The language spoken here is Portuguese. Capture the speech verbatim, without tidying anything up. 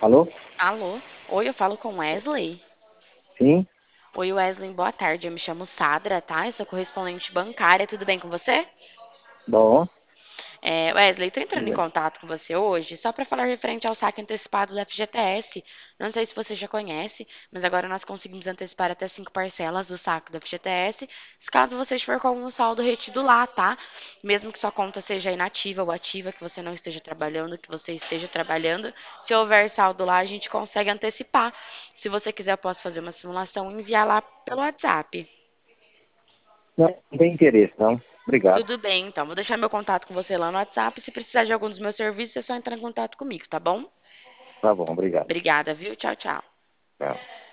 Alô? Alô? Oi, eu falo com Wesley? Sim? Oi, Wesley, boa tarde. Eu me chamo Sadra, tá? Eu sou correspondente bancária. Tudo bem com você? Bom, É, Wesley, tô tudo entrando em bem. contato com você hoje só para falar referente ao saque antecipado do F G T S. Não sei se você já conhece, mas agora nós conseguimos antecipar até cinco parcelas do saque do F G T S, caso você estiver com algum saldo retido lá, tá? Mesmo que sua conta seja inativa ou ativa, que você não esteja trabalhando, que você esteja trabalhando, se houver saldo lá, a gente consegue antecipar. Se você quiser, eu posso fazer uma simulação e enviar lá pelo WhatsApp. Não, não tem interesse, não. Obrigado. Tudo bem, então. Vou deixar meu contato com você lá no WhatsApp. Se precisar de algum dos meus serviços, é só entrar em contato comigo, tá bom? Tá bom, obrigado. Obrigada, viu? Tchau, tchau. Tchau.